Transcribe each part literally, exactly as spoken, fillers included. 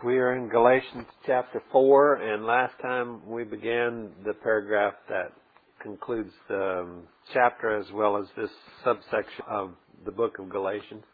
We are in Galatians chapter four, and last time we began the paragraph that concludes the um, chapter as well as this subsection of the book of Galatians.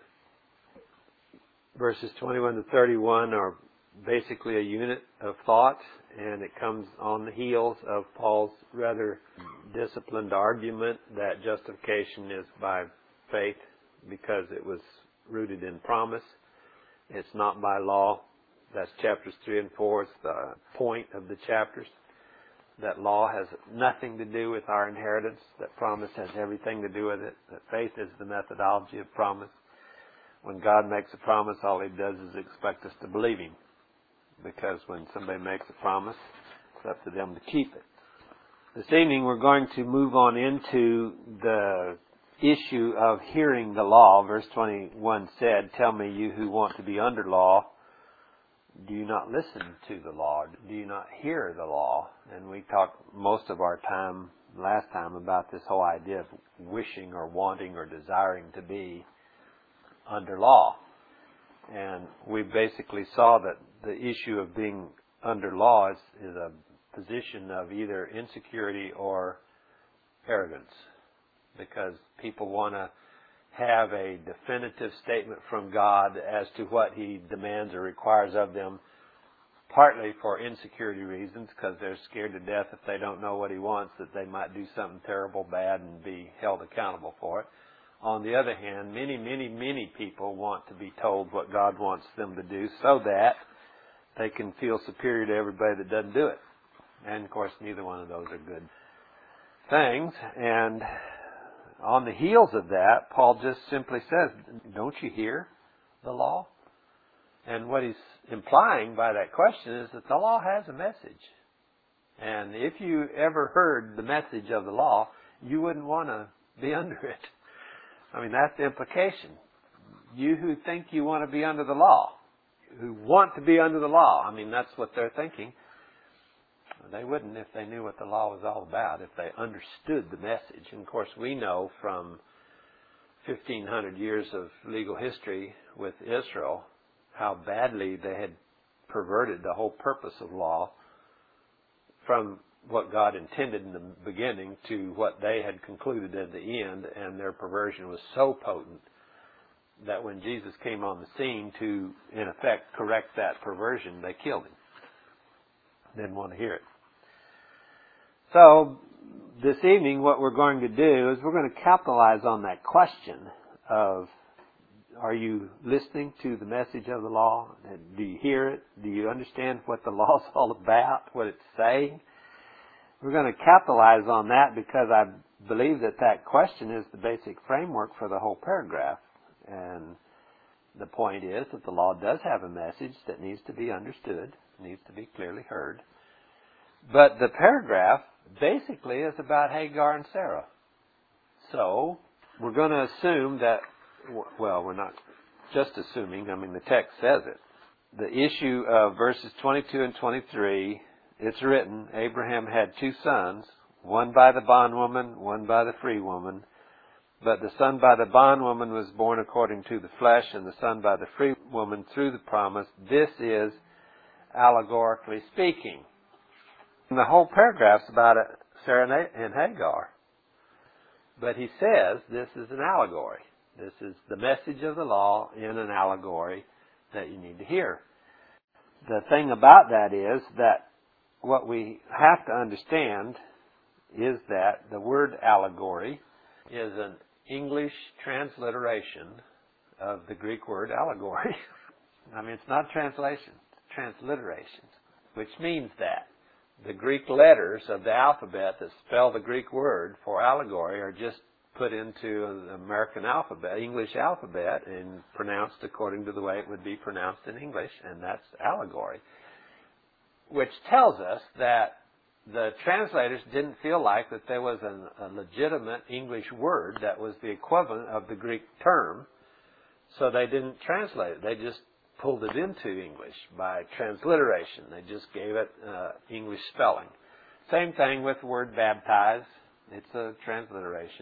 Verses twenty-one to thirty-one are basically a unit of thought, and it comes on the heels of Paul's rather disciplined argument that justification is by faith because it was rooted in promise. It's not by law. That's chapters three and four. It's the point of the chapters. That law has nothing to do with our inheritance. That promise has everything to do with it. That faith is the methodology of promise. When God makes a promise, all He does is expect us to believe Him. Because when somebody makes a promise, it's up to them to keep it. This evening we're going to move on into the issue of hearing the law. Verse twenty-one said, "Tell me, you who want to be under law, do you not listen to the law? Do you not hear the law?" And we talked most of our time last time about this whole idea of wishing or wanting or desiring to be under law. And we basically saw that the issue of being under law is, is a position of either insecurity or arrogance. Because people want to have a definitive statement from God as to what He demands or requires of them, partly for insecurity reasons, because they're scared to death if they don't know what He wants, that they might do something terrible, bad, and be held accountable for it. On the other hand, many, many, many people want to be told what God wants them to do so that they can feel superior to everybody that doesn't do it. And, of course, neither one of those are good things. And on the heels of that, Paul just simply says, don't you hear the law? And what he's implying by that question is that the law has a message. And if you ever heard the message of the law, you wouldn't want to be under it. I mean, that's the implication. You who think you want to be under the law, who want to be under the law, I mean, that's what they're thinking. They wouldn't if they knew what the law was all about, if they understood the message. And of course, we know from fifteen hundred years of legal history with Israel how badly they had perverted the whole purpose of law from what God intended in the beginning to what they had concluded at the end, and their perversion was so potent that when Jesus came on the scene to, in effect, correct that perversion, they killed Him. Didn't want to hear it. So, this evening what we're going to do is we're going to capitalize on that question of, are you listening to the message of the law? Do you hear it? Do you understand what the law is all about, what it's saying? We're going to capitalize on that because I believe that that question is the basic framework for the whole paragraph. And the point is that the law does have a message that needs to be understood, needs to be clearly heard. But the paragraph basically is about Hagar and Sarah. So, we're going to assume that, well, we're not just assuming, I mean the text says it. The issue of verses twenty-two and twenty-three, it's written, Abraham had two sons, one by the bondwoman, one by the free woman. But the son by the bondwoman was born according to the flesh, and the son by the free woman through the promise. This is allegorically speaking. And the whole paragraph's about Sarah and Hagar. But he says this is an allegory. This is the message of the law in an allegory that you need to hear. The thing about that is that what we have to understand is that the word allegory is an English transliteration of the Greek word allegory. I mean, it's not translation, it's transliteration, which means that the Greek letters of the alphabet that spell the Greek word for allegory are just put into the American alphabet, English alphabet, and pronounced according to the way it would be pronounced in English, and that's allegory. Which tells us that the translators didn't feel like that there was an, a legitimate English word that was the equivalent of the Greek term, so they didn't translate it. They just pulled it into English by transliteration. They just gave it uh, English spelling. Same thing with the word baptize. It's a transliteration.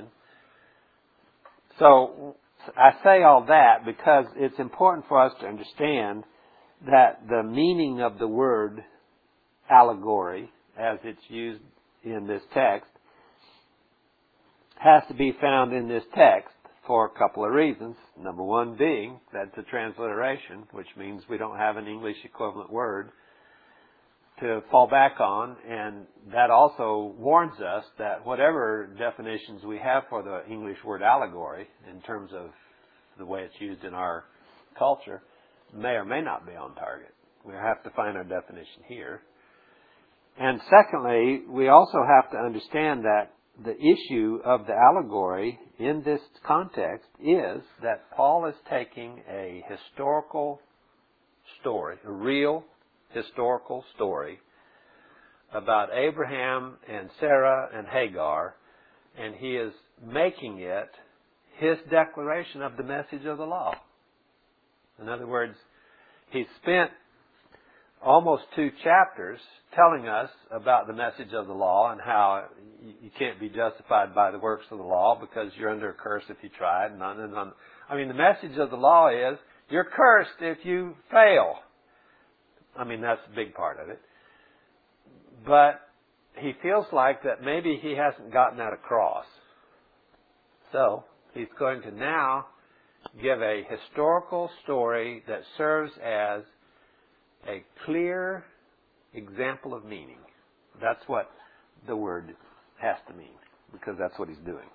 So I say all that because it's important for us to understand that the meaning of the word allegory, as it's used in this text, has to be found in this text for a couple of reasons. Number one being that it's a transliteration, which means we don't have an English equivalent word to fall back on, and that also warns us that whatever definitions we have for the English word allegory, in terms of the way it's used in our culture, may or may not be on target. We have to find our definition here. And secondly, we also have to understand that the issue of the allegory in this context is that Paul is taking a historical story, a real historical story about Abraham and Sarah and Hagar, and he is making it his declaration of the message of the law. In other words, he spent almost two chapters telling us about the message of the law and how you can't be justified by the works of the law because you're under a curse if you try. And on and on. I mean, the message of the law is you're cursed if you fail. I mean, that's a big part of it. But he feels like that maybe he hasn't gotten that across. So he's going to now give a historical story that serves as a clear example of meaning. That's what the word has to mean, because that's what he's doing.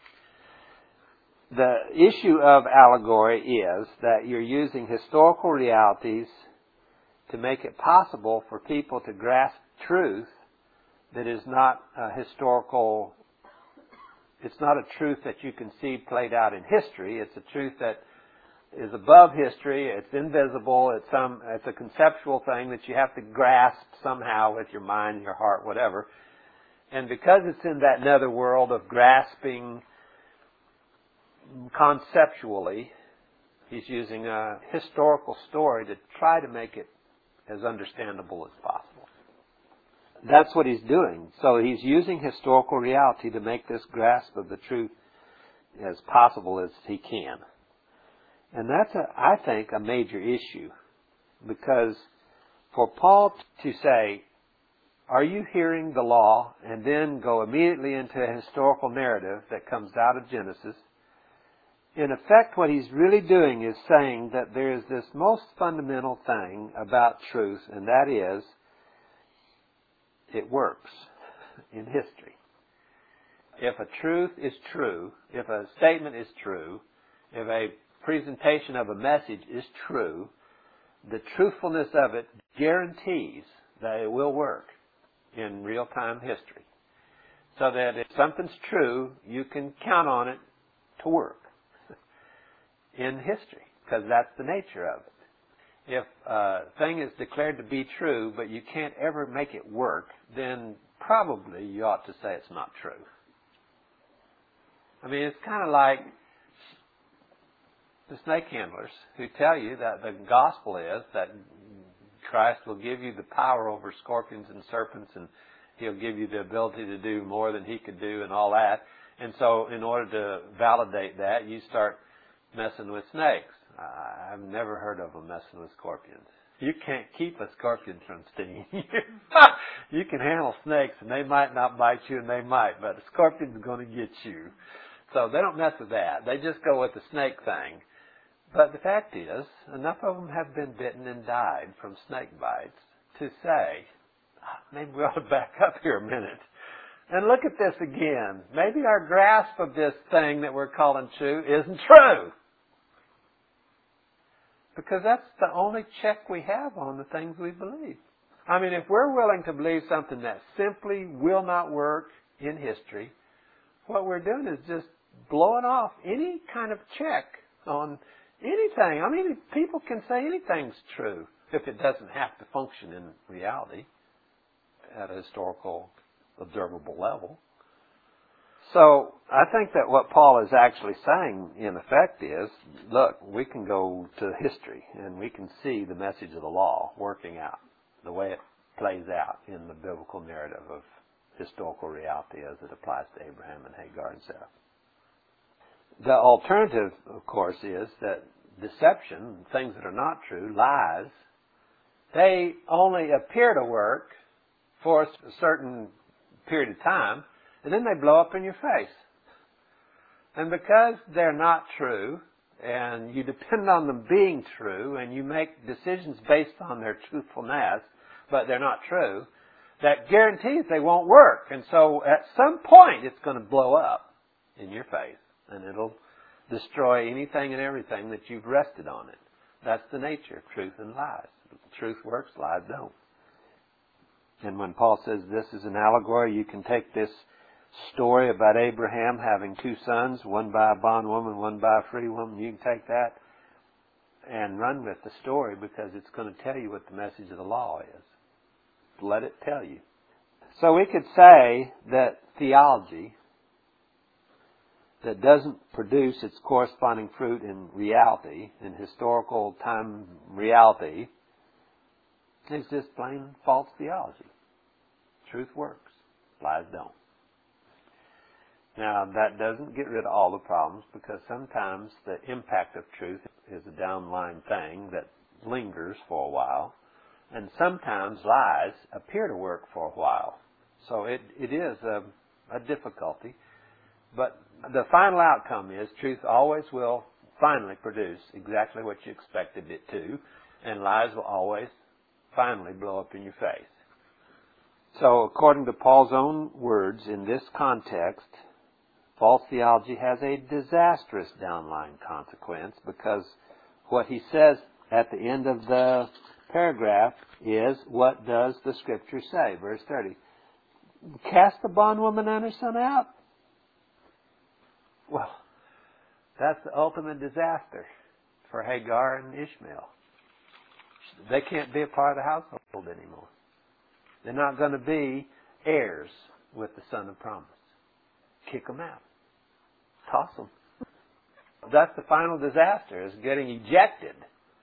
The issue of allegory is that you're using historical realities to make it possible for people to grasp truth that is not a historical, it's not a truth that you can see played out in history. It's a truth that is above history. It's invisible. It's some, it's a conceptual thing that you have to grasp somehow with your mind, your heart, whatever. And because it's in that nether world of grasping conceptually, he's using a historical story to try to make it as understandable as possible. That's what he's doing. So he's using historical reality to make this grasp of the truth as possible as he can. And that's, a, I think, a major issue. Because for Paul to say, are you hearing the law, and then go immediately into a historical narrative that comes out of Genesis, in effect what he's really doing is saying that there is this most fundamental thing about truth, and that is, it works in history. If a truth is true, if a statement is true, if a presentation of a message is true, the truthfulness of it guarantees that it will work in real-time history. So that if something's true, you can count on it to work in history, because that's the nature of it. If a thing is declared to be true, but you can't ever make it work, then probably you ought to say it's not true. I mean, it's kind of like the snake handlers who tell you that the gospel is that Christ will give you the power over scorpions and serpents, and He'll give you the ability to do more than He could do and all that. And so in order to validate that, you start messing with snakes. I've never heard of them messing with scorpions. You can't keep a scorpion from stinging you. You can handle snakes, and they might not bite you, and they might, but a scorpion's going to get you. So they don't mess with that. They just go with the snake thing. But the fact is, enough of them have been bitten and died from snake bites to say, maybe we ought to back up here a minute and look at this again. Maybe our grasp of this thing that we're calling true isn't true. Because that's the only check we have on the things we believe. I mean, if we're willing to believe something that simply will not work in history, what we're doing is just blowing off any kind of check on anything. I mean, people can say anything's true if it doesn't have to function in reality at a historical, observable level. So I think that what Paul is actually saying, in effect, is, look, we can go to history and we can see the message of the law working out the way it plays out in the biblical narrative of historical reality as it applies to Abraham and Hagar and Sarah. The alternative, of course, is that deception, things that are not true, lies, They only appear to work for a certain period of time, and then they blow up in your face. And because they're not true, and you depend on them being true, and you make decisions based on their truthfulness, but they're not true, that guarantees they won't work. And so at some point it's going to blow up in your face, and it'll destroy anything and everything that you've rested on it. That's the nature of truth and lies. Truth works, lies don't. And when Paul says this is an allegory, you can take this story about Abraham having two sons, one by a bondwoman, one by a free woman. You can take that and run with the story, because it's going to tell you what the message of the law is. Let it tell you. So we could say that theology that doesn't produce its corresponding fruit in reality, in historical time reality, is just plain false theology. Truth works. Lies don't. Now, that doesn't get rid of all the problems, because sometimes the impact of truth is a downline thing that lingers for a while, and sometimes lies appear to work for a while. So it, it is a, a difficulty. But the final outcome is truth always will finally produce exactly what you expected it to, and lies will always finally blow up in your face. So according to Paul's own words, in this context, false theology has a disastrous downline consequence, because what he says at the end of the paragraph is, what does the Scripture say? Verse thirty. Cast the bondwoman and her son out? Well, that's the ultimate disaster for Hagar and Ishmael. They can't be a part of the household anymore. They're not going to be heirs with the son of promise. Kick them out. Toss them. That's the final disaster, is getting ejected.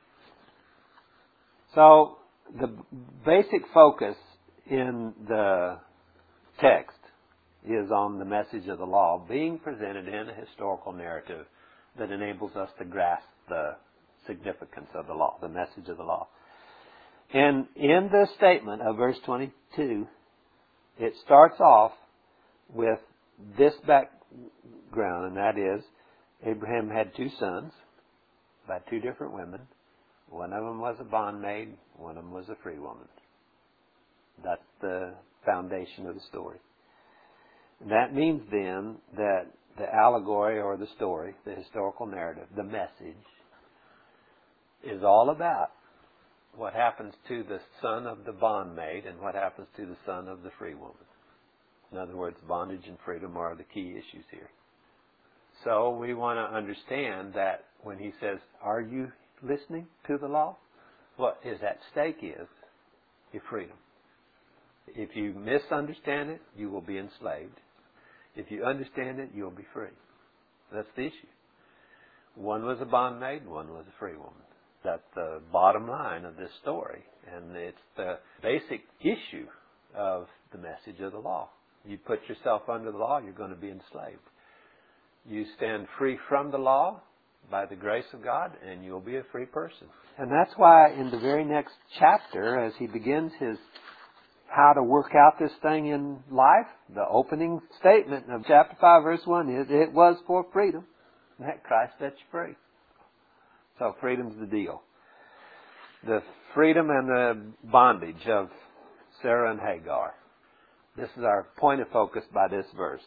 So the basic focus in the text is on the message of the law being presented in a historical narrative that enables us to grasp the significance of the law, the message of the law. And in the statement of verse twenty-two, it starts off with this background, and that is, Abraham had two sons by two different women. One of them was a bondmaid, one of them was a free woman. That's the foundation of the story. And that means then that the allegory or the story, the historical narrative, the message, is all about what happens to the son of the bondmaid and what happens to the son of the free woman. In other words, bondage and freedom are the key issues here. So we want to understand that when he says, are you listening to the law? What is at stake is your freedom. If you misunderstand it, you will be enslaved. If you understand it, you'll be free. That's the issue. One was a bondmaid, one was a free woman. That's the bottom line of this story. And it's the basic issue of the message of the law. You put yourself under the law, you're going to be enslaved. You stand free from the law by the grace of God, and you'll be a free person. And that's why in the very next chapter, as he begins his how to work out this thing in life, the opening statement of chapter five, verse one is, it was for freedom that Christ set you free. So freedom's the deal. The freedom and the bondage of Sarah and Hagar. This is our point of focus by this verse.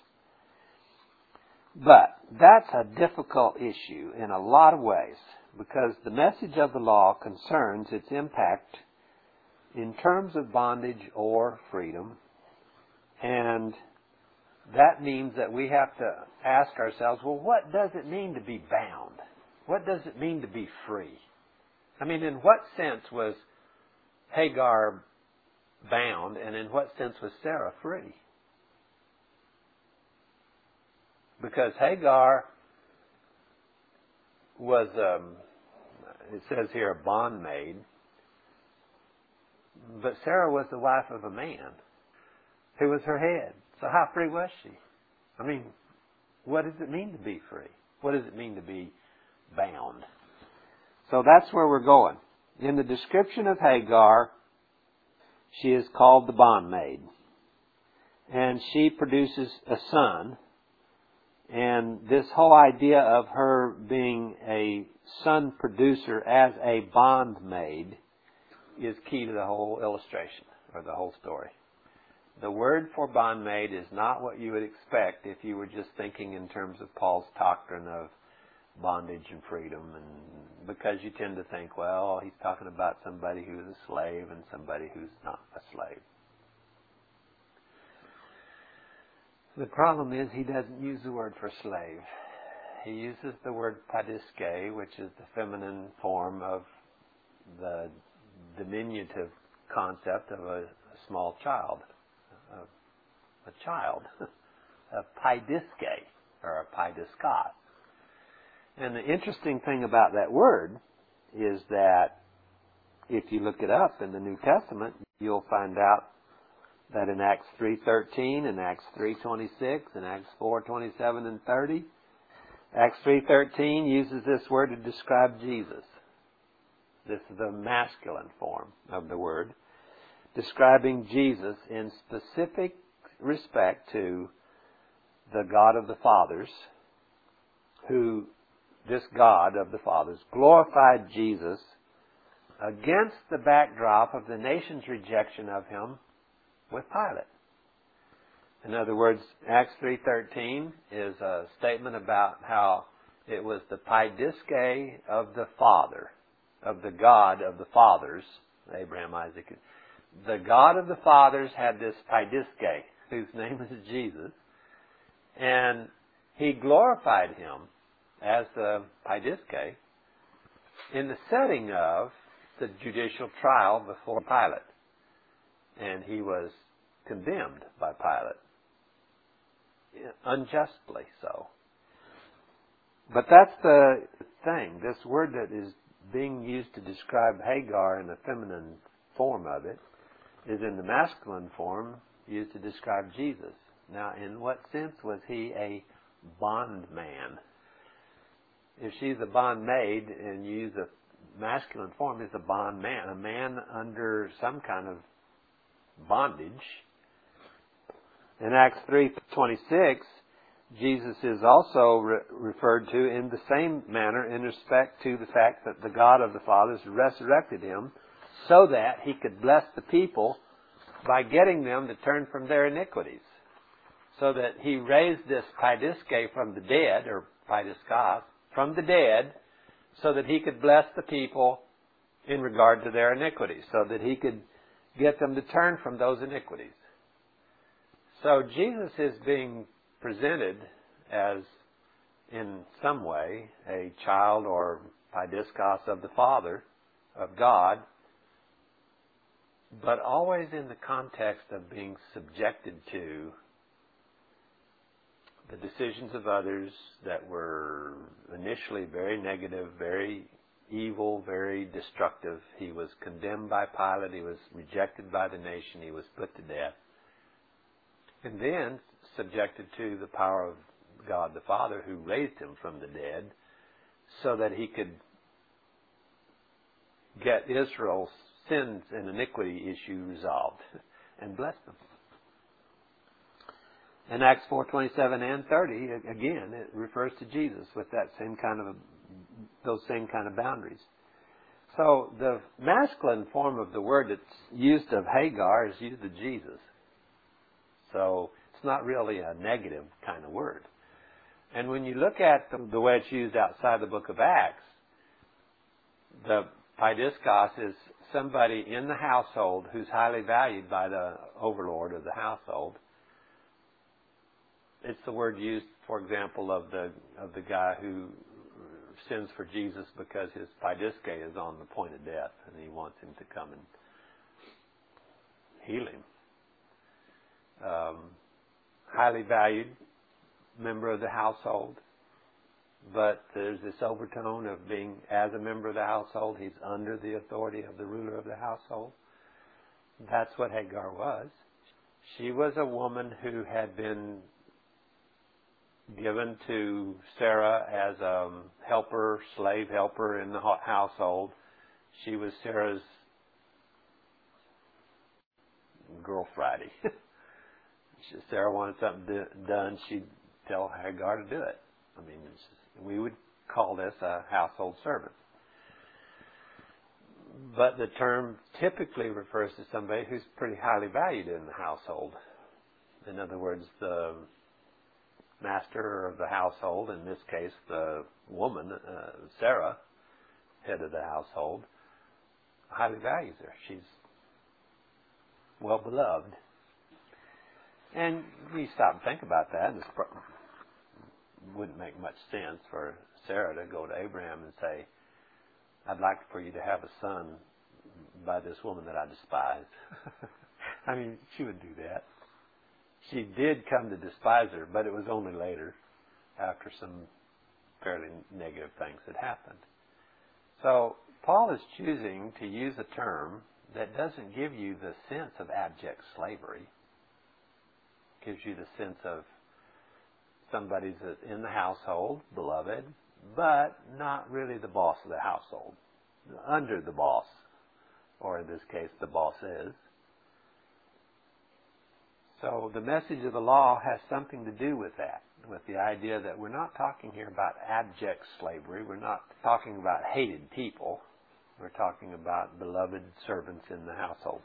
But that's a difficult issue in a lot of ways, because the message of the law concerns its impact in terms of bondage or freedom. And that means that we have to ask ourselves, well, what does it mean to be bound? What does it mean to be free? I mean, in what sense was Hagar bound, and in what sense was Sarah free? Because Hagar was, um, it says here, a bondmaid, but Sarah was the wife of a man who was her head. So how free was she? I mean, what does it mean to be free? What does it mean to be bound? So that's where we're going. In the description of Hagar, she is called the bondmaid. And she produces a son. And this whole idea of her being a son producer as a bondmaid is key to the whole illustration, or the whole story. The word for bondmaid is not what you would expect if you were just thinking in terms of Paul's doctrine of bondage and freedom, and because you tend to think, well, he's talking about somebody who's a slave and somebody who's not a slave. The problem is he doesn't use the word for slave. He uses the word paidiske, which is the feminine form of the diminutive concept of a, a small child. A, a child. A paidiske, or a paidiskas. And the interesting thing about that word is that if you look it up in the New Testament, you'll find out that in Acts three thirteen, and Acts three twenty-six, and Acts four twenty-seven and thirty, Acts three thirteen uses this word to describe Jesus. This is the masculine form of the word, describing Jesus in specific respect to the God of the fathers, who, this God of the fathers, glorified Jesus against the backdrop of the nation's rejection of him with Pilate. In other words, Acts three thirteen is a statement about how it was the paidiske of the Father, of the God of the fathers, Abraham, Isaac. The God of the fathers had this paidiske, whose name is Jesus, and he glorified him as the paidiske in the setting of the judicial trial before Pilate. And he was condemned by Pilate. Unjustly so. But that's the thing. This word that is being used to describe Hagar in the feminine form of it is in the masculine form used to describe Jesus. Now, in what sense was he a bondman? If she's a bondmaid and you use a masculine form, is a bondman, a man under some kind of bondage. In Acts three twenty-six, Jesus is also re- referred to in the same manner in respect to the fact that the God of the fathers resurrected him so that he could bless the people by getting them to turn from their iniquities. So that he raised this paidiske from the dead, or paidiskas, from the dead, so that he could bless the people in regard to their iniquities, so that he could get them to turn from those iniquities. So Jesus is being presented as, in some way, a child or paidiskas of the Father, of God, but always in the context of being subjected to the decisions of others that were initially very negative, very evil, very destructive. He was condemned by Pilate. He was rejected by the nation. He was put to death. And then subjected to the power of God the Father, who raised him from the dead so that he could get Israel's sins and iniquity issue resolved and bless them. In Acts four twenty-seven and thirty, again, it refers to Jesus with that same kind of, those same kind of boundaries. So the masculine form of the word that's used of Hagar is used of Jesus. So it's not really a negative kind of word. And when you look at the, the way it's used outside the book of Acts, the paidiskas is somebody in the household who's highly valued by the overlord of the household. It's the word used, for example, of the of the guy who sins for Jesus because his paidiske is on the point of death and he wants him to come and heal him. Um, highly valued member of the household, but there's this overtone of being, as a member of the household, he's under the authority of the ruler of the household. That's what Hagar was. She was a woman who had been given to Sarah as a helper, slave helper in the household. She was Sarah's girl Friday. Sarah wanted something do, done, she'd tell Hagar to do it. I mean, it's just, we would call this a household servant. But the term typically refers to somebody who's pretty highly valued in the household. In other words, the master of the household, in this case the woman, uh, Sarah, head of the household, highly values her. She's well beloved. And you stop and think about that, and it wouldn't make much sense for Sarah to go to Abraham and say, I'd like for you to have a son by this woman that I despise. I mean, she would do that. She did come to despise her, but it was only later, after some fairly negative things had happened. So Paul is choosing to use a term that doesn't give you the sense of abject slavery. It gives you the sense of somebody's in the household, beloved, but not really the boss of the household. Under the boss, or in this case, the boss is. So the message of the law has something to do with that, with the idea that we're not talking here about abject slavery. We're not talking about hated people. We're talking about beloved servants in the household.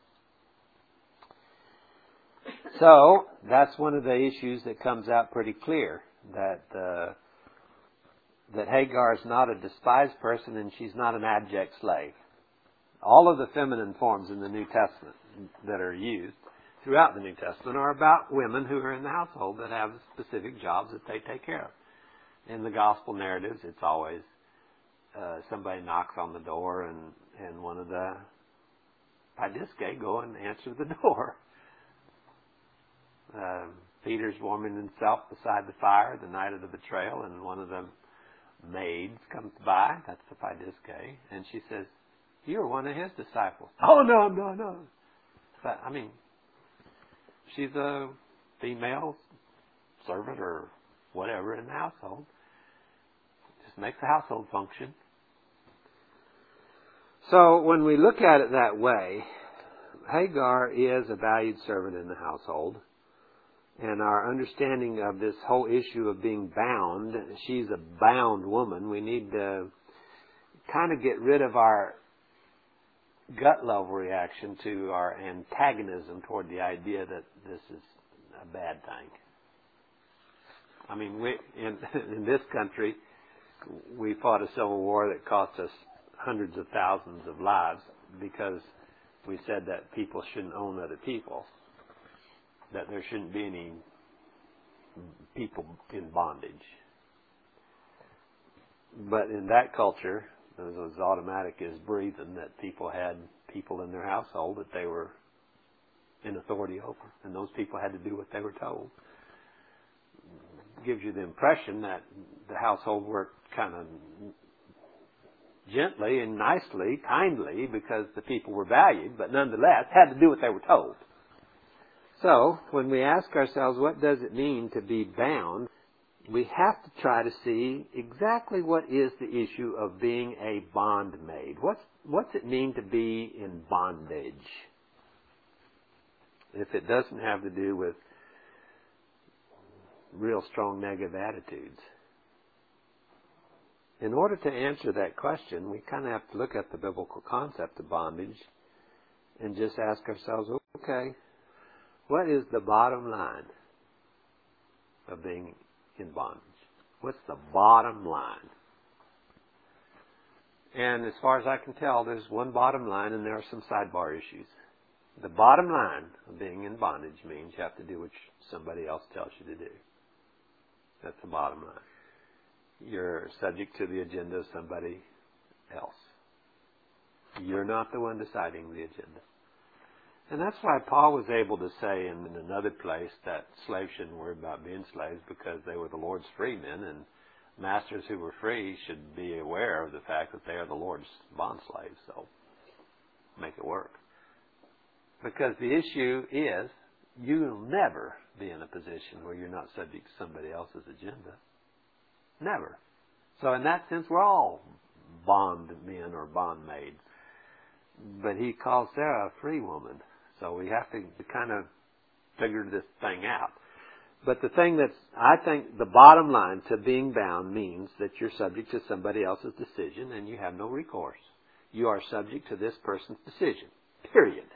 So that's one of the issues that comes out pretty clear, that uh, that Hagar is not a despised person and she's not an abject slave. All of the feminine forms in the New Testament that are used throughout the New Testament are about women who are in the household that have specific jobs that they take care of. In the gospel narratives, it's always uh, somebody knocks on the door and, and one of the Paidiske go and answer the door. Uh, Peter's warming himself beside the fire the night of the betrayal, and one of the maids comes by, that's the Paidiske, and she says, you're one of his disciples. Oh, no, no, no. But, I mean, she's a female servant or whatever in the household. Just makes the household function. So when we look at it that way, Hagar is a valued servant in the household. And our understanding of this whole issue of being bound, she's a bound woman. We need to kind of get rid of our gut level reaction to our antagonism toward the idea that this is a bad thing. I mean, we, in, in this country, we fought a civil war that cost us hundreds of thousands of lives because we said that people shouldn't own other people, that there shouldn't be any people in bondage. But in that culture, it was as automatic as breathing that people had people in their household that they were in authority over, and those people had to do what they were told. It gives you the impression that the household worked kind of gently and nicely, kindly, because the people were valued, but nonetheless had to do what they were told. So, when we ask ourselves, what does it mean to be bound, we have to try to see exactly what is the issue of being a bondmaid. What's, what's it mean to be in bondage? If it doesn't have to do with real strong negative attitudes. In order to answer that question, we kind of have to look at the biblical concept of bondage and just ask ourselves, okay, what is the bottom line of being in bondage? What's the bottom line? And as far as I can tell, there's one bottom line and there are some sidebar issues. The bottom line of being in bondage means you have to do what somebody else tells you to do. That's the bottom line. You're subject to the agenda of somebody else. You're not the one deciding the agenda. And that's why Paul was able to say in, in another place that slaves shouldn't worry about being slaves because they were the Lord's free men, and masters who were free should be aware of the fact that they are the Lord's bond slaves. So make it work. Because the issue is you'll never be in a position where you're not subject to somebody else's agenda. Never. So in that sense, we're all bondmen or bondmaids. But he calls Sarah a free woman. So we have to kind of figure this thing out. But the thing that's, I think the bottom line to being bound means that you're subject to somebody else's decision and you have no recourse. You are subject to this person's decision. Period.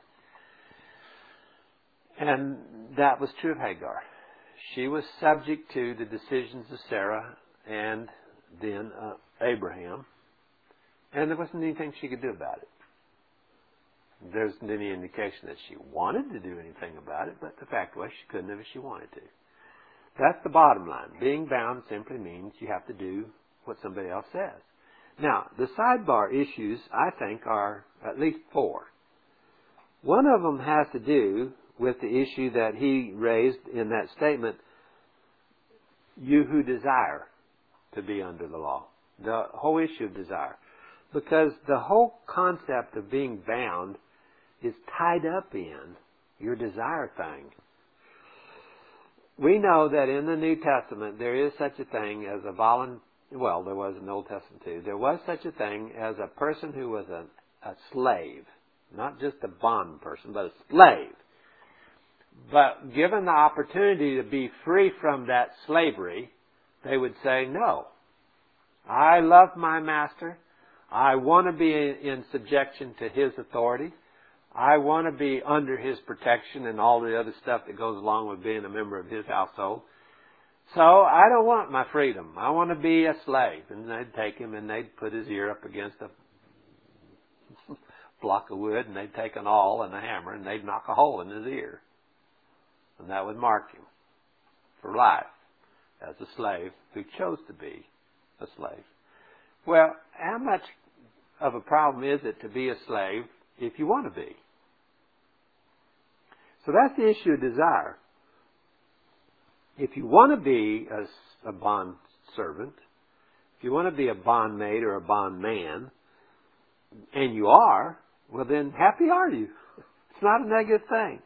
And that was true of Hagar. She was subject to the decisions of Sarah and then uh, Abraham. And there wasn't anything she could do about it. There wasn't any indication that she wanted to do anything about it, but the fact was she couldn't have if she wanted to. That's the bottom line. Being bound simply means you have to do what somebody else says. Now, the sidebar issues, I think, are at least four. One of them has to do with the issue that he raised in that statement, you who desire to be under the law. The whole issue of desire. Because the whole concept of being bound is tied up in your desire thing. We know that in the New Testament there is such a thing as a voluntary, well, there was in the Old Testament too, there was such a thing as a person who was a, a slave. Not just a bond person, but a slave. But given the opportunity to be free from that slavery, they would say, no, I love my master. I want to be in subjection to his authority. I want to be under his protection and all the other stuff that goes along with being a member of his household. So I don't want my freedom. I want to be a slave. And they'd take him and they'd put his ear up against a block of wood and they'd take an awl and a hammer and they'd knock a hole in his ear. And that would mark him for life as a slave who chose to be a slave. Well, how much of a problem is it to be a slave if you want to be? So that's the issue of desire. If you want to be a, a bond servant, if you want to be a bondmaid or a bondman, and you are, well then happy are you. It's not a negative thing.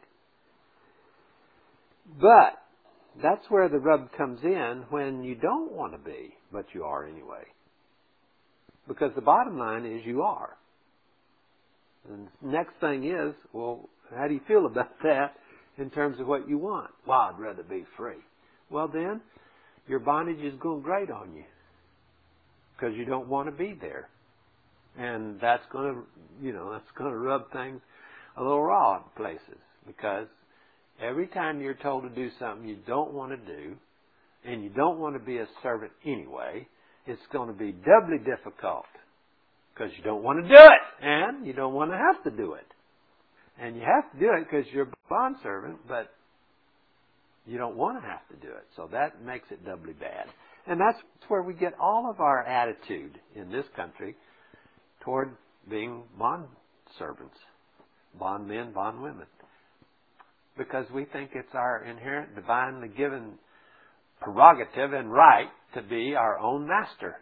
But that's where the rub comes in when you don't want to be, but you are anyway. Because the bottom line is you are. And the next thing is, well, how do you feel about that in terms of what you want? Well, I'd rather be free. Well then, your bondage is going to grate on you. Because you don't want to be there. And that's going to, you know, that's going to rub things a little raw in places. Because every time you're told to do something you don't want to do, and you don't want to be a servant anyway, it's going to be doubly difficult. Because you don't want to do it. And you don't want to have to do it. And you have to do it because you're a bondservant, but you don't want to have to do it. So that makes it doubly bad. And that's where we get all of our attitude in this country toward being bond servants, bond men, bond women. Because we think it's our inherent, divinely given prerogative and right to be our own master.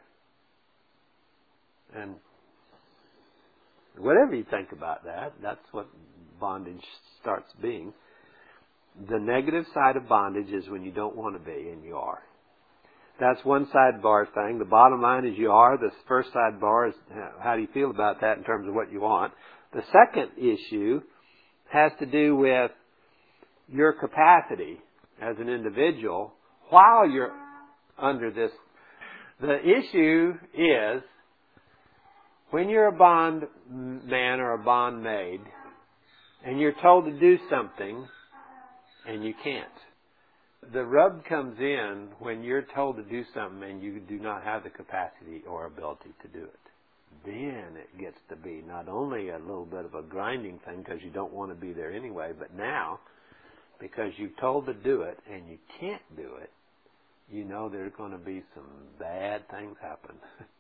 And whatever you think about that, that's what bondage starts being. The negative side of bondage is when you don't want to be, and you are. That's one sidebar thing. The bottom line is you are. The first sidebar is how do you feel about that in terms of what you want. The second issue has to do with your capacity as an individual while you're under this. The issue is when you're a bond man or a bond maid and you're told to do something and you can't. The rub comes in when you're told to do something and you do not have the capacity or ability to do it. Then it gets to be not only a little bit of a grinding thing because you don't want to be there anyway, but now, because you're told to do it and you can't do it, you know there's going to be some bad things happen.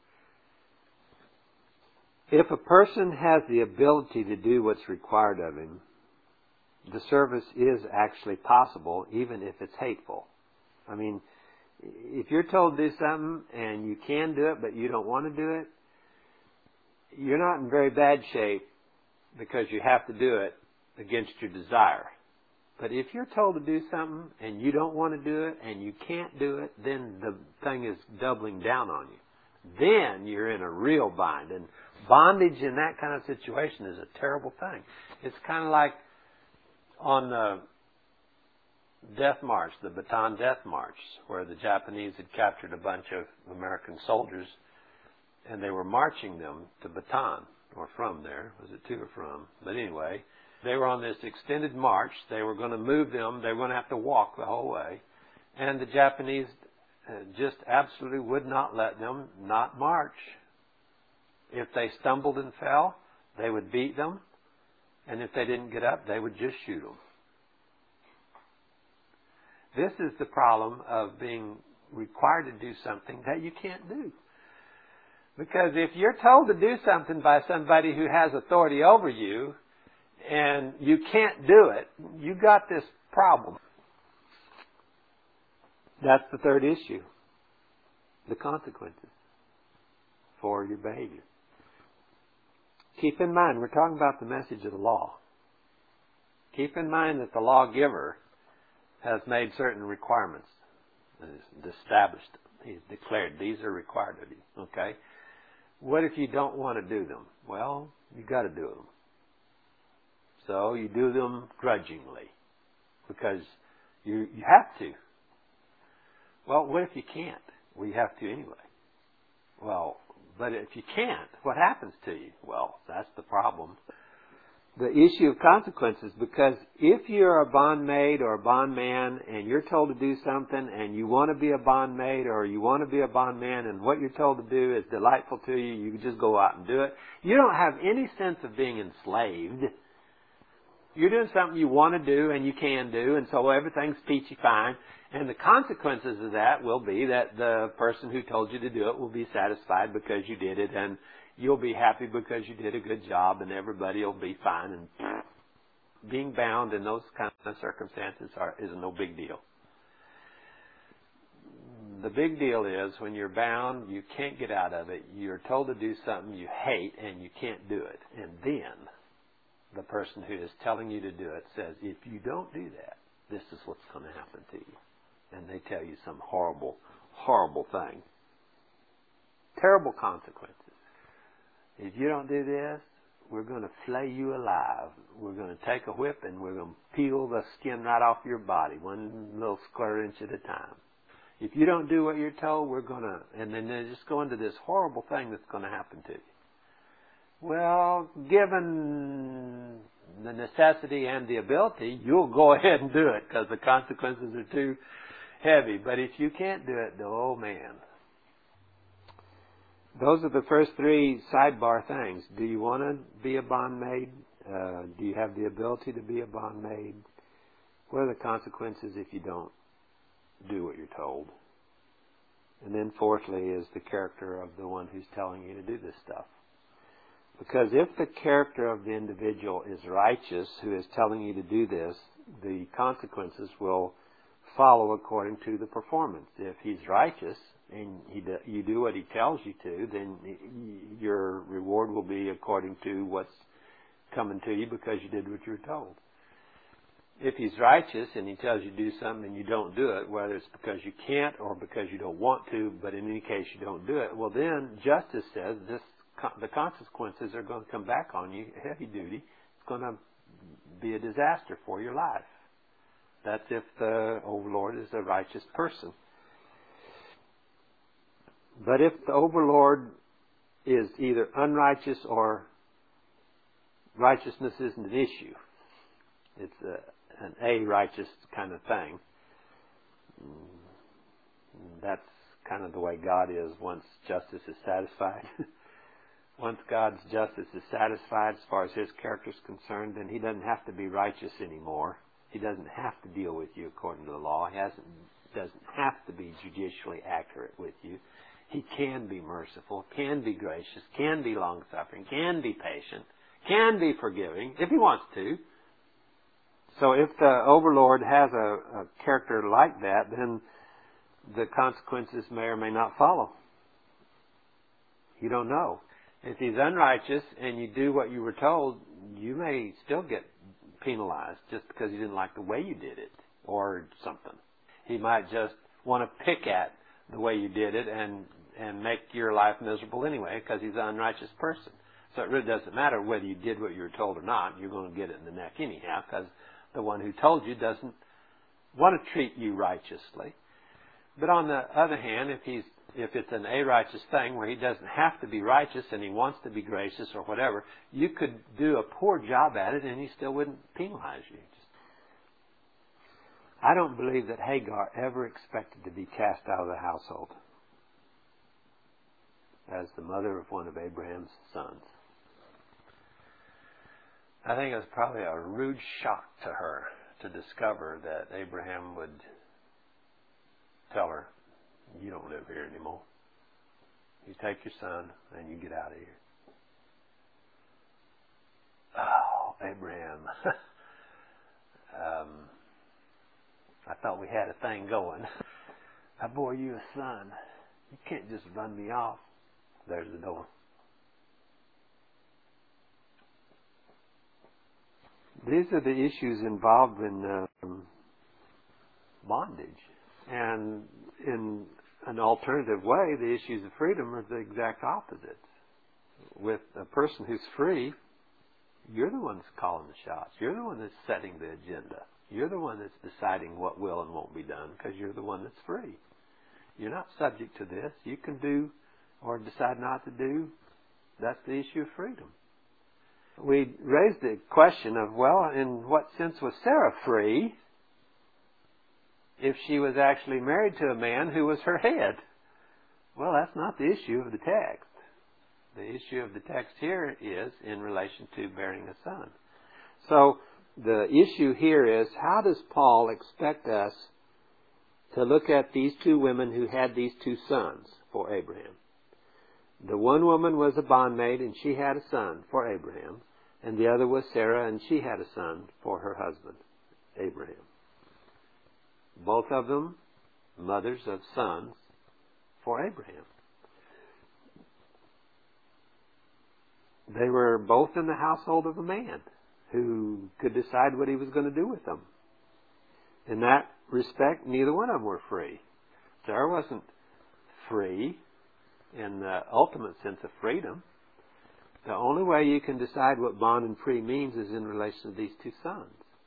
If a person has the ability to do what's required of him, the service is actually possible, even if it's hateful. I mean, if you're told to do something and you can do it, but you don't want to do it, you're not in very bad shape because you have to do it against your desire. But if you're told to do something and you don't want to do it and you can't do it, then the thing is doubling down on you. then you're in a real bind. And bondage in that kind of situation is a terrible thing. It's kind of like on the Death March, the Bataan Death March, where the Japanese had captured a bunch of American soldiers and they were marching them to Bataan, or from there. Was it to or from? But anyway, they were on this extended march. They were going to move them. They were going to have to walk the whole way. And the Japanese just absolutely would not let them not march. If they stumbled and fell, they would beat them. And if they didn't get up, they would just shoot them. This is the problem of being required to do something that you can't do. Because if you're told to do something by somebody who has authority over you, and you can't do it, you got this problem. That's the third issue. The consequences for your behavior. Keep in mind, we're talking about the message of the law. Keep in mind that the lawgiver has made certain requirements. He's established them. He's declared these are required of you. Okay? What if you don't want to do them? Well, you got to do them. So you do them grudgingly because you you have to. Well, what if you can't? Well, you have to anyway. Well, but if you can't, what happens to you? Well, that's the problem. The issue of consequences, because if you're a bondmaid or a bondman and you're told to do something and you want to be a bondmaid or you want to be a bondman and what you're told to do is delightful to you, you just go out and do it. You don't have any sense of being enslaved. You're doing something you want to do and you can do, and so everything's peachy fine. And the consequences of that will be that the person who told you to do it will be satisfied because you did it, and you'll be happy because you did a good job, and everybody will be fine. And being bound in those kind of circumstances are, is no big deal. The big deal is when you're bound, you can't get out of it. You're told to do something you hate, and you can't do it. And then the person who is telling you to do it says, if you don't do that, this is what's going to happen to you. And they tell you some horrible, horrible thing. Terrible consequences. If you don't do this, we're going to flay you alive. We're going to take a whip and we're going to peel the skin right off your body, one little square inch at a time. If you don't do what you're told, we're going to, and then they just go into this horrible thing that's going to happen to you. Well, given the necessity and the ability, you'll go ahead and do it because the consequences are too heavy. But if you can't do it, oh man. Those are the first three sidebar things. Do you want to be a bondmaid? Uh, do you have the ability to be a bondmaid? What are the consequences if you don't do what you're told? And then fourthly is the character of the one who's telling you to do this stuff. Because if the character of the individual is righteous, who is telling you to do this, the consequences will follow according to the performance. If he's righteous and he do, you do what he tells you to, then your reward will be according to what's coming to you because you did what you were told. If he's righteous and he tells you to do something and you don't do it, whether it's because you can't or because you don't want to, but in any case you don't do it, well then justice says this the consequences are going to come back on you heavy duty. It's going to be a disaster for your life. That's if the overlord is a righteous person. But if the overlord is either unrighteous or righteousness isn't an issue, it's a, an a-righteous kind of thing, that's kind of the way God is once justice is satisfied. Once God's justice is satisfied as far as His character is concerned, then He doesn't have to be righteous anymore. He doesn't have to deal with you according to the law. He hasn't, doesn't have to be judicially accurate with you. He can be merciful, can be gracious, can be long-suffering, can be patient, can be forgiving if He wants to. So if the overlord has a, a character like that, then the consequences may or may not follow. You don't know. If he's unrighteous and you do what you were told, you may still get penalized just because you didn't like the way you did it or something. He might just want to pick at the way you did it and and make your life miserable anyway because he's an unrighteous person. So it really doesn't matter whether you did what you were told or not. You're going to get it in the neck anyhow because the one who told you doesn't want to treat you righteously. But on the other hand, if he's if it's an a-righteous thing where he doesn't have to be righteous and he wants to be gracious or whatever, you could do a poor job at it and he still wouldn't penalize you. I don't believe that Hagar ever expected to be cast out of the household as the mother of one of Abraham's sons. I think it was probably a rude shock to her to discover that Abraham would tell her, you don't live here anymore. You take your son and you get out of here. Oh, Abraham. um, I thought we had a thing going. I bore you a son. You can't just run me off. There's the door. These are the issues involved in um, bondage. And in an alternative way, the issues of freedom are the exact opposites. With a person who's free, you're the one that's calling the shots. You're the one that's setting the agenda. You're the one that's deciding what will and won't be done because you're the one that's free. You're not subject to this. You can do or decide not to do. That's the issue of freedom. We raised the question of, well, in what sense was Sarah free if she was actually married to a man who was her head? Well, that's not the issue of the text. The issue of the text here is in relation to bearing a son. So the issue here is, how does Paul expect us to look at these two women who had these two sons for Abraham? The one woman was a bondmaid and she had a son for Abraham, and the other was Sarah and she had a son for her husband, Abraham. Both of them mothers of sons for Abraham. They were both in the household of a man who could decide what he was going to do with them. In that respect, neither one of them were free. Sarah wasn't free in the ultimate sense of freedom. The only way you can decide what bond and free means is in relation to these two sons.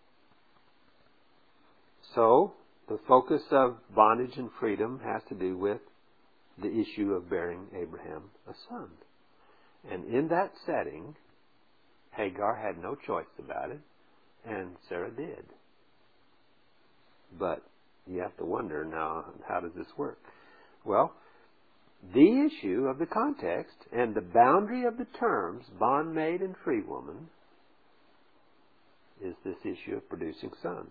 So, the focus of bondage and freedom has to do with the issue of bearing Abraham a son. And in that setting, Hagar had no choice about it, and Sarah did. But you have to wonder now, how does this work? Well, the issue of the context and the boundary of the terms, bondmaid and free woman, is this issue of producing sons.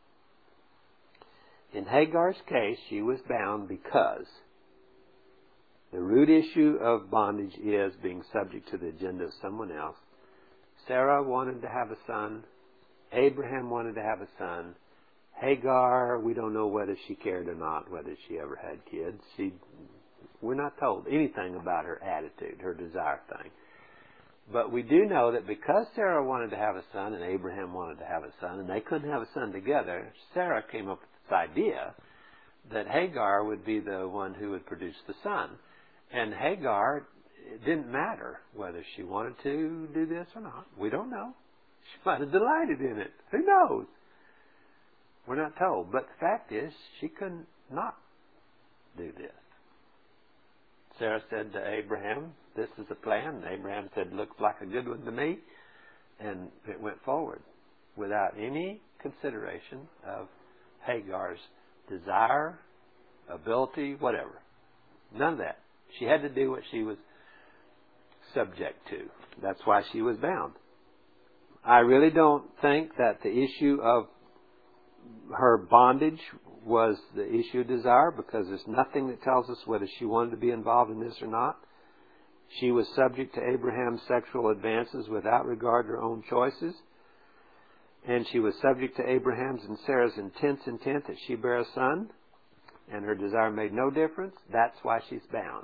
In Hagar's case, she was bound because the root issue of bondage is being subject to the agenda of someone else. Sarah wanted to have a son. Abraham wanted to have a son. Hagar, we don't know whether she cared or not, whether she ever had kids. She, we're not told anything about her attitude, her desire thing. But we do know that because Sarah wanted to have a son and Abraham wanted to have a son, and they couldn't have a son together, Sarah came up with this idea that Hagar would be the one who would produce the son. And Hagar, it didn't matter whether she wanted to do this or not. We don't know. She might have delighted in it. Who knows? We're not told. But the fact is, she couldn't not do this. Sarah said to Abraham, this is the plan. And Abraham said, looks like a good one to me. And it went forward without any consideration of Hagar's desire, ability, whatever. None of that. She had to do what she was subject to. That's why she was bound. I really don't think that the issue of her bondage was the issue of desire, because there's nothing that tells us whether she wanted to be involved in this or not. She was subject to Abraham's sexual advances without regard to her own choices. And she was subject to Abraham's and Sarah's intense intent that she bear a son. And her desire made no difference. That's why she's bound.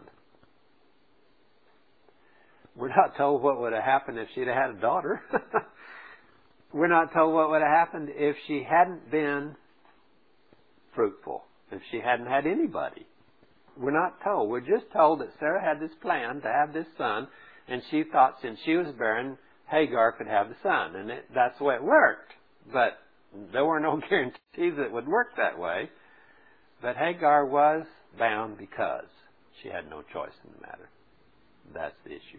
We're not told what would have happened if she'd have had a daughter. We're not told what would have happened if she hadn't been fruitful, if she hadn't had anybody. we're not told. We're just told that Sarah had this plan to have this son, and she thought since she was barren, Hagar could have the son. And it, that's the way it worked. But there were no guarantees that it would work that way. But Hagar was bound because she had no choice in the matter. That's the issue.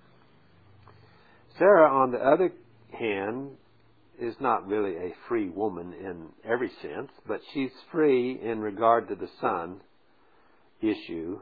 Sarah, on the other hand, is not really a free woman in every sense, but she's free in regard to the son issue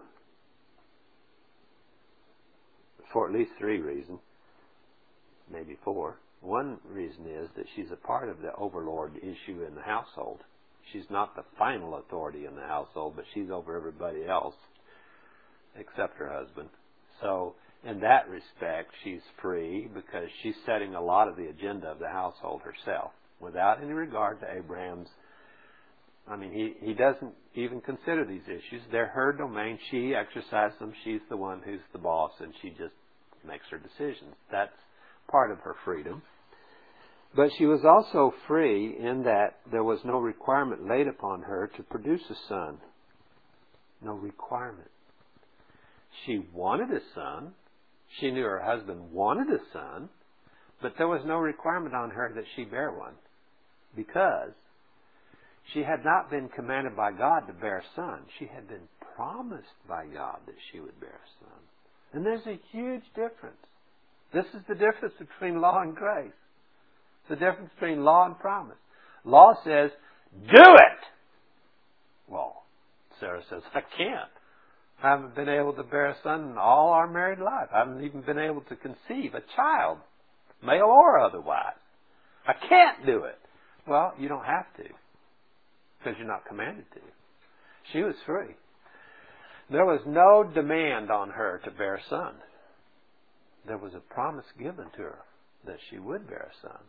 for at least three reasons, maybe four. One reason is that she's a part of the overlord issue in the household. She's not the final authority in the household, but she's over everybody else except her husband. So in that respect, she's free because she's setting a lot of the agenda of the household herself without any regard to Abraham's. I mean, he, he doesn't even consider these issues. They're her domain. She exercises them. She's the one who's the boss, and she just makes her decisions. That's part of her freedom. But she was also free in that there was no requirement laid upon her to produce a son. No requirement. She wanted a son. She knew her husband wanted a son, but there was no requirement on her that she bear one because she had not been commanded by God to bear a son. She had been promised by God that she would bear a son. And there's a huge difference. This is the difference between law and grace. The difference between law and promise. Law says, do it! Well, Sarah says, I can't. I haven't been able to bear a son in all our married life. I haven't even been able to conceive a child, male or otherwise. I can't do it. Well, you don't have to, because you're not commanded to. She was free. There was no demand on her to bear a son. There was a promise given to her that she would bear a son.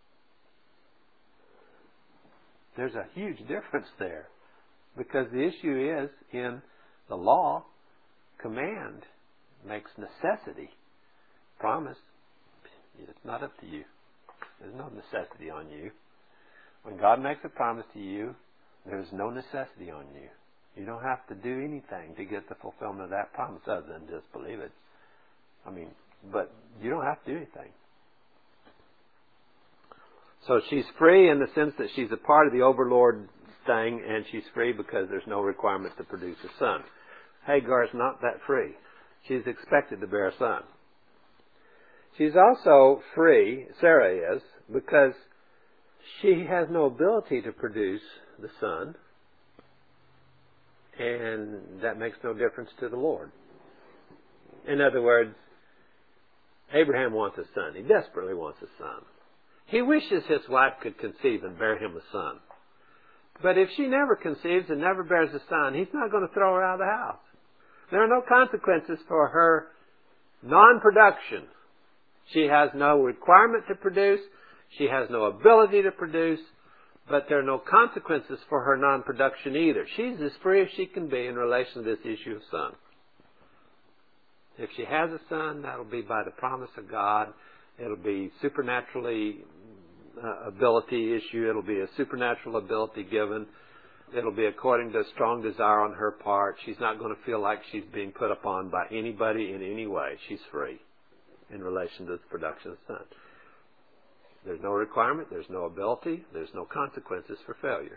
There's a huge difference there, because the issue is in the law, command makes necessity. Promise, it's not up to you. There's no necessity on you. When God makes a promise to you, there's no necessity on you. You don't have to do anything to get the fulfillment of that promise other than just believe it. I mean, but you don't have to do anything. So she's free in the sense that she's a part of the overlord thing, and she's free because there's no requirement to produce a son. Hagar is not that free. She's expected to bear a son. She's also free, Sarah is, because she has no ability to produce the son, and that makes no difference to the Lord. In other words, Abraham wants a son. He desperately wants a son. He wishes his wife could conceive and bear him a son. But if she never conceives and never bears a son, he's not going to throw her out of the house. There are no consequences for her non-production. She has no requirement to produce. She has no ability to produce. But there are no consequences for her non-production either. She's as free as she can be in relation to this issue of son. If she has a son, that'll be by the promise of God. It'll be supernaturally uh, ability issue. It'll be a supernatural ability given. It'll be according to a strong desire on her part. She's not going to feel like she's being put upon by anybody in any way. She's free in relation to the production of the son. There's no requirement. There's no ability. There's no consequences for failure.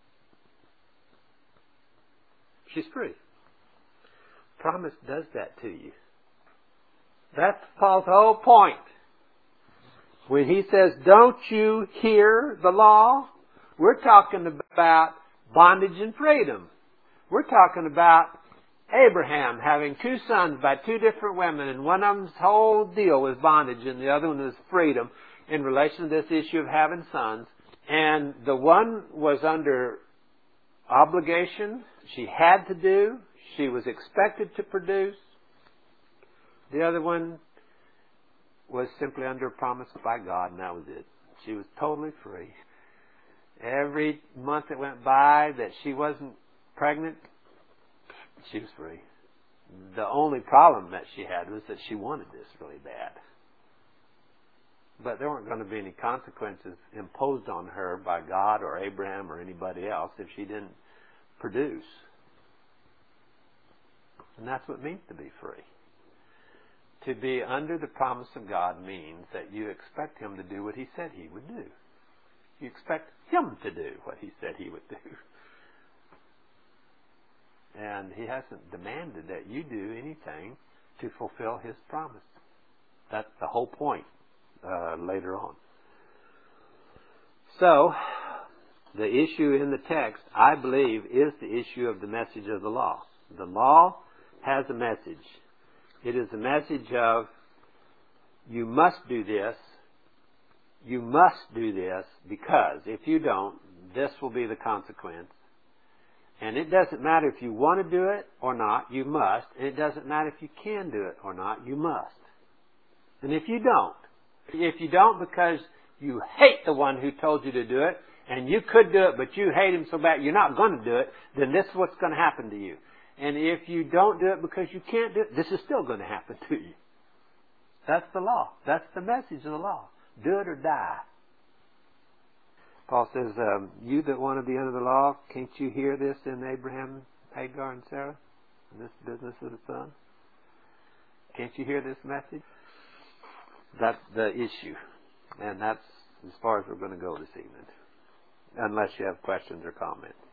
She's free. Promise does that to you. That's Paul's whole point. When he says, don't you hear the law? We're talking about bondage and freedom. We're talking about Abraham having two sons by two different women, and one of them's whole deal was bondage and the other one was freedom in relation to this issue of having sons. And the one was under obligation. She had to do. She was expected to produce. The other one was simply under a promise by God, and that was it. She was totally free. Every month that went by that she wasn't pregnant, she was free. The only problem that she had was that she wanted this really bad. But there weren't going to be any consequences imposed on her by God or Abraham or anybody else if she didn't produce. And that's what it means to be free. To be under the promise of God means that you expect Him to do what He said He would do. You expect Him to do what He said He would do. And He hasn't demanded that you do anything to fulfill His promise. That's the whole point uh, later on. So, the issue in the text, I believe, is the issue of the message of the law. The law has a message. It is a message of, you must do this, you must do this, because if you don't, this will be the consequence. And it doesn't matter if you want to do it or not, you must. And it doesn't matter if you can do it or not, you must. And if you don't, if you don't because you hate the one who told you to do it, and you could do it, but you hate him so bad you're not going to do it, then this is what's going to happen to you. And if you don't do it because you can't do it, this is still going to happen to you. That's the law. That's the message of the law. Do it or die. Paul says, um, you that want to be under the law, can't you hear this in Abraham, Hagar, and Sarah? In this business of the son? Can't you hear this message? That's the issue. And that's as far as we're going to go this evening. Unless you have questions or comments.